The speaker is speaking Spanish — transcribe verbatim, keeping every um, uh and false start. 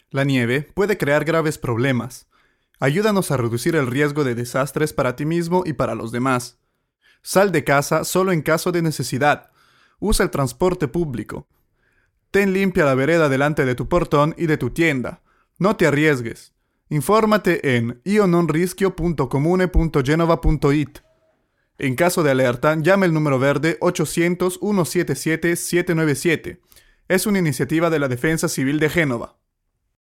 La nieve puede crear graves problemas. Ayúdanos a reducir el riesgo de desastres para ti mismo y para los demás. Sal de casa solo en caso de necesidad. Usa el transporte público. Ten limpia la vereda delante de tu portón y de tu tienda. No te arriesgues. Infórmate en io non rischio punto comune punto genova punto it. En caso de alerta, llame el número verde ochocientos, ciento setenta y siete, setecientos noventa y siete. Es una iniciativa de la Defensa Civil de Génova.